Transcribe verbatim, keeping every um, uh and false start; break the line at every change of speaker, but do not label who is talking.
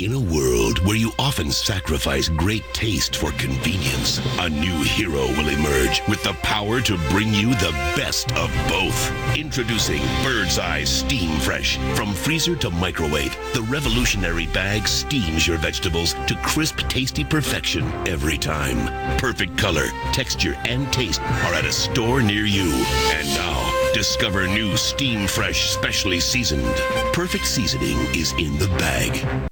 In a world where you often sacrifice great taste for convenience, a new hero will emerge with the power to bring you the best of both. Introducing Bird's Eye Steam Fresh. From freezer to microwave, the revolutionary bag steams your vegetables to crisp, tasty perfection every time. Perfect color, texture, and taste are at a store near you. And now, discover new Steam Fresh Specially Seasoned. Perfect seasoning is in the bag.